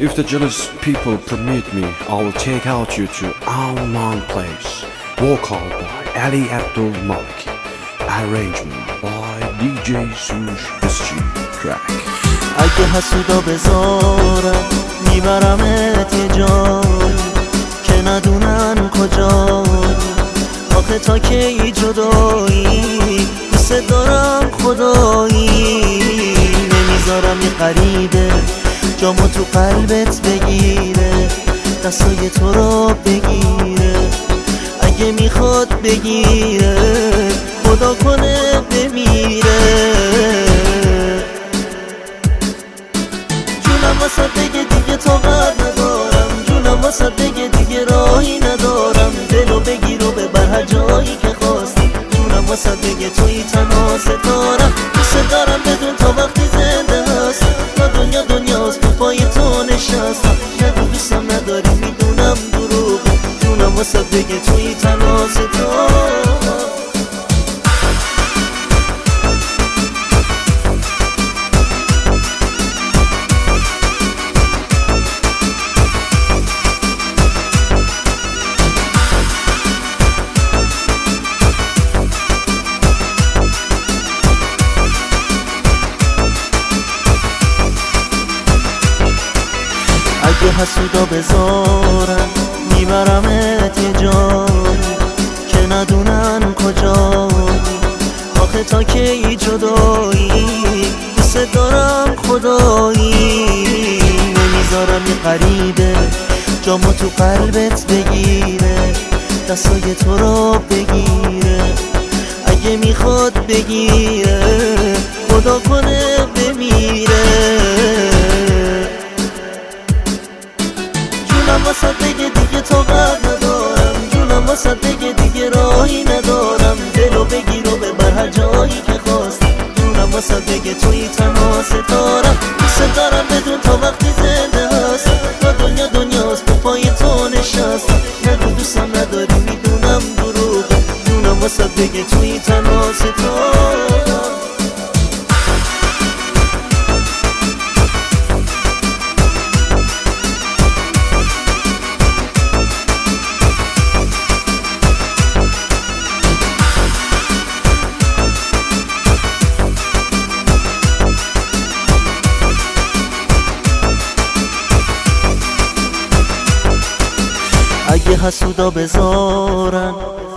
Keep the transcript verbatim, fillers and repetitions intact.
If the jealous people permit me, I will take out you to unknown place. Vocal by Ali Abdul Maliki. Arrangement by دی جی سوش اس جی track. اگه حسودا بذارم میبرمت یه جایی که ندونن کجایی. آخه تا کی جدایی دوست دارم خدایی. نمیذارم یه غریبه جامو تو قلبت بگیره، دستای تو رو بگیره. اگه میخواد بگیره خدا کنه بمیره. جونم واسه بگه دیگه طاقت ندارم، جونم واسه بگه دیگه راهی ندارم. دلو بگیر و ببر هر جایی که خواستی. جونم واسه بگه توی تنها ستارم. دوست دارم بدون تا وقتی زنده هستم. تا دنیا دنیاست تو پای تو نشستم. نگو دوستم نداری میدونم دروغ. جونم واسه بگه توی تنها ستارم. اگه حسودا بذارم میبرمت یه جایی که ندونن کجایی. آخه تا کی جدایی دوست دارم خدایی. نمیذارم یه غریبه جامو تو قلبت بگیره، دستای تو رو بگیره. اگه میخواد بگیره خدا کنه بمیره. جونم واسه بگه دیگه طاقت ندارم، جونم واسه بگه دیگه راهی ندارم. دلو بگیر و ببر هر جایی که خواستی. جونم واسه بگه توی تنها ستارم. دوست دارم بدون تا وقتی زنده هستم. تا دنیا دنیاست تو پای تو نشستم. نگو دوستم نداری میدونم دروغه. جونم واسه بگه توی تنها ستارم. اگه حسودا بذارن